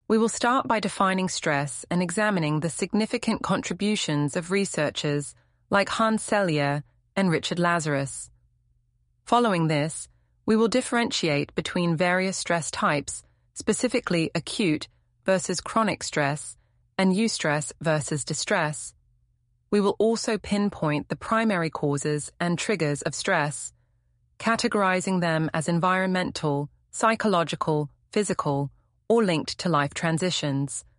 We will start by defining stress and examining the significant contributions of researchers like Hans Selye and Richard Lazarus. Following this, we will differentiate between various stress types, specifically acute versus chronic stress and eustress versus distress. We will also pinpoint the primary causes and triggers of stress, categorizing them as environmental, psychological, physical, or linked to life transitions.